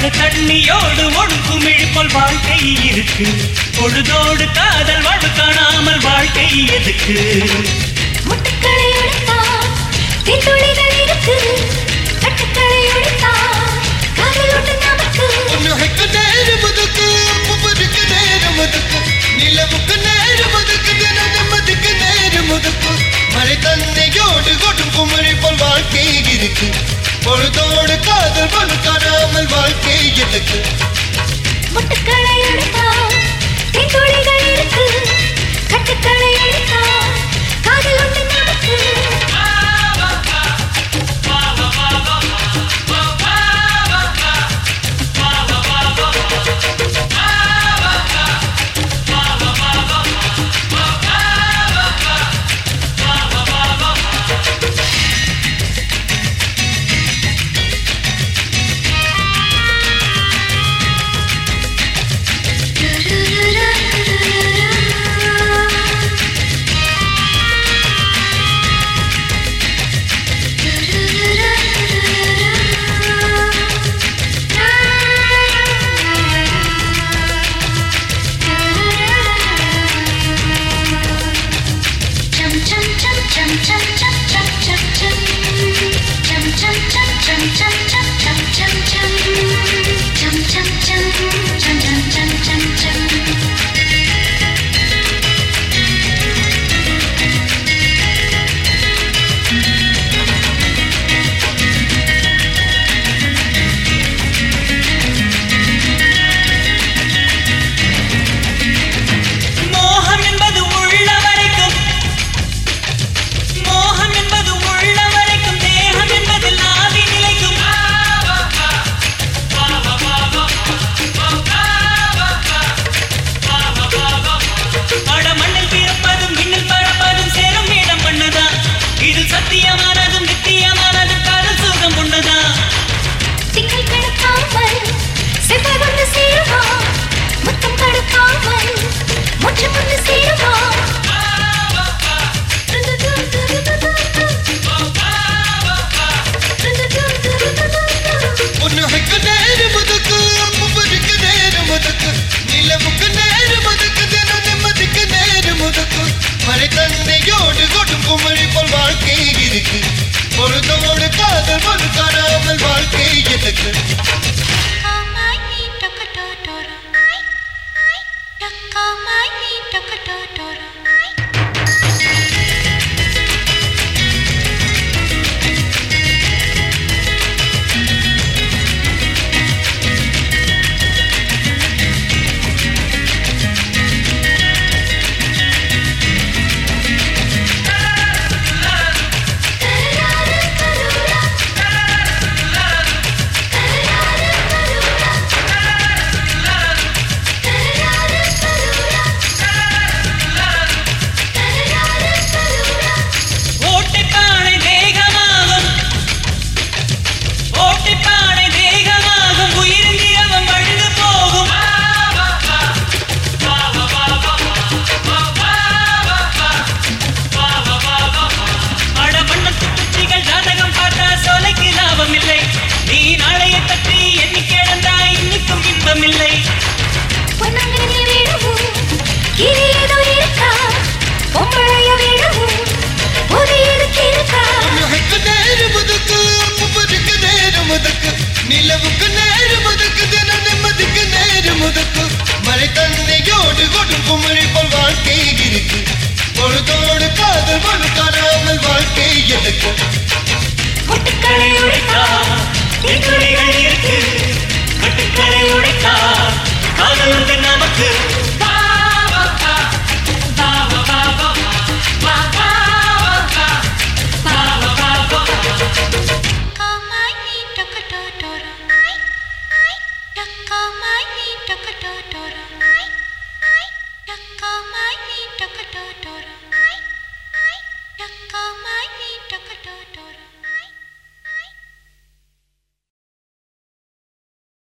தண்ணியோடு ஒடுக்கும் இழுப்போல் வாழ்க்கை இருக்கு. பொழுதோடு காதல் வாழ்வு காணாமல் வாழ்க்கை எதுக்கு? முட்டுக்களை உடைத்தால் தீத்துளிகள் இருக்கு. கட்டுக்களை உடைத்தால் காதல் ஒன்று நமக்கு. உனக்கு நேரம் ஒதுக்கு, முப்பதுக்கு நேரம் ஒதுக்கு, நிலவுக்கு நேரம் ஒதுக்கு, தினமதுக்கு நேரம் ஒதுக்கு. மழை தண்ணியோடு கொடும் குமரி போல் வாழ்க்கை இருக்கு. பொழுதோடு காதல் வாழ்வு காணாமல் வாழ்க்கை எதுக்கு? முட்டுக்களை உடைத்தால் தீத்துளிகள் இருக்கு. கட்டுக்களை உடைத்தால் காதல் ஒன்று நமக்கு. சத்தியமானதும் நித்தியமானதும் காதல் சுகம் ஒண்ணுதான். சிக்கல் கடுக்காமல் செவ்வாய் வந்து சேருவா. முத்தம் கடுக்காமல் முற்றம் வந்து சேருவா. உனக்கு நேரம் ஒதுக்கு, முப்பதுக்கு நேரம் ஒதுக்கு, நிலவுக்கு நேரம் ஒதுக்கு, தினமதுக்கு நேரம் ஒதுக்கு. மழை தண்ணியோடு கொடும் குமரி போல் வாழ்க்கை இருக்கு. பொழுதோடு காதல் வாழ்வு காணாமல் வாழ்க்கை எதுக்கு? நிலவுக்கு நேரம் ஒதுக்கு, தினமதுக்கு நேரம் ஒதுக்கு. மழை தண்ணியோடு கொடும் குமரி போல் வாழ்க்கை இருக்கு. பொழுதோடு காதல் வாழ்வு காணாமல் வாழ்க்கை எதுக்கு? முட்டுக்களை உடைத்தால் தீத்துளிகள் இருக்கு. கட்டுக்களை உடைத்தால் காதல் வந்து நமக்கு. Come on,